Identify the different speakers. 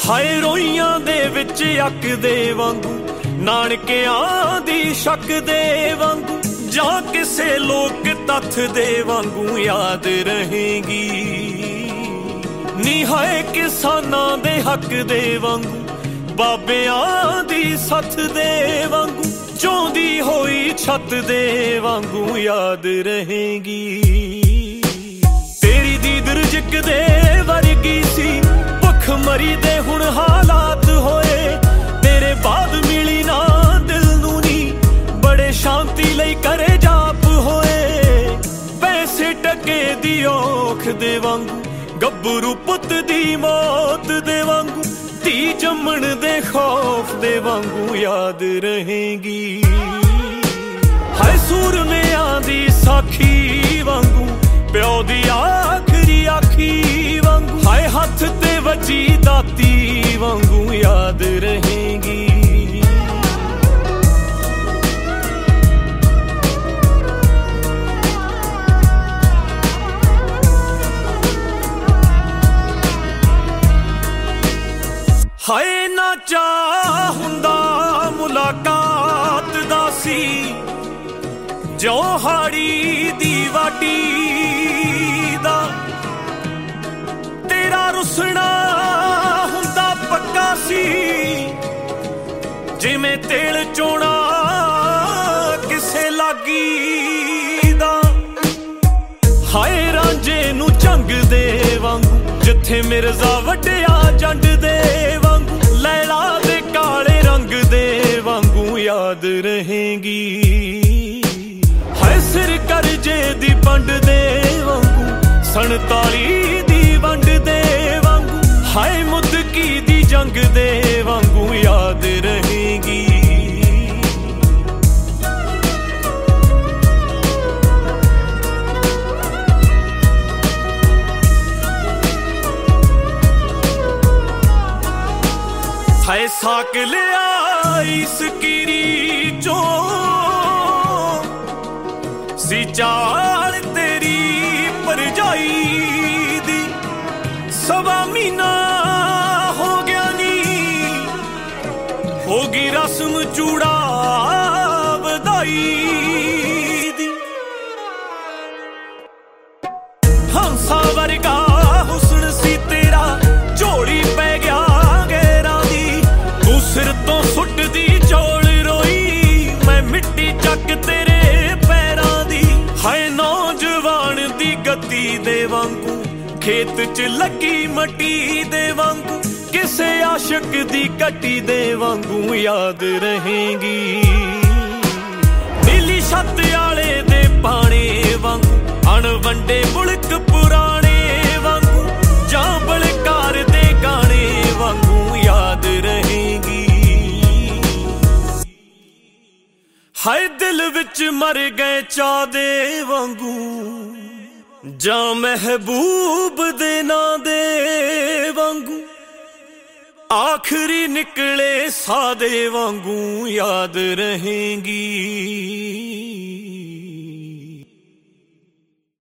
Speaker 1: ਹਾਏ ਰੋਈਆਂ ਦੇ ਵਿੱਚ ਅੱਕ ਦੇ ਵਾਂਗੂ, ਨਾਨਕਿਆਂ ਦੀ ਸ਼ੱਕ ਦੇ ਵਾਂਗੂ, ਜਾਂ ਕਿਸੇ ਲੋਕ ਤੱਥ ਦੇ ਵਾਂਗੂ ਯਾਦ ਰਹੇਗੀ। ਨੀ ਹਾਏ ਕਿਸਾਨਾਂ ਦੇ ਹੱਕ ਦੇ ਵਾਂਗੂ, ਬਾਬਿਆਂ ਦੀ ਸੱਥ ਦੇ ਵਾਂਗੂ, ਚੋਂਦੀ ਹੋਈ ਛੱਤ ਦੇ ਵਾਂਗੂ ਯਾਦ ਰਹੇਗੀ। ਤੇਰੀ ਦੀਦਰ ਜਿੱਕ ਦੇ ਵਰਗੀ ਸੀ, ਭੁੱਖ ਮਰੀ ਦੇ ਹੁਣ ਹਾਲਾਤ ਹੋਏ। ਤੇਰੇ ਬਾਅਦ ਮਿਲੀ ਨਾ ਦਿਲ ਨੂੰ ਨੀ, ਬੜੇ ਸ਼ਾਂਤੀ ਲਈ ਕਰੇ ਜਾਪ ਹੋਏ। ਪੈਸੇ ਟਕੇ ਦੀ ਔਖ ਦੇ ਵਾਂਗੂ, ਗੱਭਰੂ ਪੁੱਤ ਦੀ ਮੌਤ ਦੇ ਵਾਂਗੂ, ਧੀ ਜੰਮਣ ਦੇ ਖੌਫ ਦੇ ਵਾਂਗੂ ਯਾਦ ਰਹੇਗੀ। ਹਾਏ ਸੂਰਮਿਆਂ ਦੀ ਸਾਖੀ ਵਾਂਗੂ, ਪਿਓ ਦੀ ਆਖਰੀ ਆਖੀ ਵਾਂਗੂ, ਹਾਏ ਹੱਥ ਤੇ ਵੱਜੀ ਦਾਤੀ ਵਾਂਗੂ ਯਾਦ ਰਹੇਗੀ। ਹਾਏ ਨਾ ਚਾਹ ਹੁੰਦਾ ਮੁਲਾਕਾਤ ਦਾ ਸੀ, ਜੋ ਹਾੜੀ ਦੀ ਵਾਟੀ ਦਾ। ਤੇਰਾ ਰੁਸਣਾ ਹੁੰਦਾ ਪੱਕਾ ਸੀ, ਜਿਵੇਂ ਤੇਲ ਚੋਣਾ ਕਿਸੇ ਲਾਗੀ ਦਾ। ਹਾਏ ਰਾਂਝੇ ਨੂੰ ਜੰਗ ਦੇ ਵਾਂਗੂ, ਜਿੱਥੇ ਮਿਰਜ਼ਾ ਵੱਢਿਆ ਜੰਡ ਦੇ ਵਾਂਗੂ, ਲੈਲਾ ਦੇ ਕਾਲੇ ਰੰਗ ਦੇ ਵਾਂਗੂ ਯਾਦ ਰਹੇਗੀ। ਹਾਏ ਸਿਰ ਕਰਜੇ ਦੀ ਵੰਡ ਦੇ ਵਾਂਗੂ, 47 ਦੀ ਵੰਡ ਦੇ ਵਾਂਗੂ, ਹਾਏ ਮੁੱਦਕੀ ਦੀ ਜੰਗ ਦੇ ਵਾਂਗੂ ਯਾਦ ਰਹੇਗੀ। ਹਾਏ ਸਾਕ ਲਿਆ ਇਸ ਕੀਰੀ ਚੋਂ, ਸੀ ਚਾਲ ਤੇਰੀ ਭਰਜਾਈ ਦੀ। 1.25 ਮਹੀਨਾ ਹੋ ਗਿਆ ਨੀ, ਹੋ ਗਈ ਰਸਮ ਚੂੜਾ ਵਧਾਈ ਦੀ। ਹੰਸਾ ਵਰਗਾ ਹੁਸਨ ਸੀ ਤੇਰਾ, ਝੋਲੀ ਪੈ ਗਿਆ ਗੈਰਾਂ ਦੀ। ਤੂੰ ਸਿਰ ਤੋਂ ਸੁੱਟਦੀ ਚੌਲ ਰੋਈ, ਮੈਂ ਮਿੱਟੀ ਚੱਕ ਤੇਰੇ ਪੈਰਾਂ ਦੀ। ਹਾਏ ਨੌਜਵਾਨ ਦੀ ਗੱਤੀ ਦੇ ਵਾਂਗੂ, ਖੇਤ 'ਚ ਲੱਗੀ ਮੱਟੀ ਦੇ ਵਾਂਗੂ, ਕਿਸੇ ਆਸ਼ਕ ਦੀ ਕੱਟੀ ਦੇ ਵਾਂਗੂ ਯਾਦ ਰਹੇਗੀ। ਨੀਲੀ ਛੱਤ ਆਲੇ ਦੇ ਪਾਣੇ ਵਾਂਗੂ, ਅਣਵੰਡੇ ਮੁਲਕ ਪੁਰਾਣੇ ਵਾਂਗੂ, ਜਾਂ ਬਲਕਾਰ ਦੇ ਗਾਣੇ ਵਾਂਗੂ ਯਾਦ ਰਹੇਗੀ। ਹਾਏ ਦਿਲ ਵਿੱਚ ਮਰ ਗਏ ਚਾਹ ਦੇ ਵਾਂਗੂ, ਜਾਂ ਮਹਿਬੂਬ ਦੇ ਨਾਂ ਦੇ ਵਾਂਗੂ, ਆਖਰੀ ਨਿਕਲੇ ਸਾਦੇ ਵਾਂਗੂ ਯਾਦ ਰਹੇਗੀ।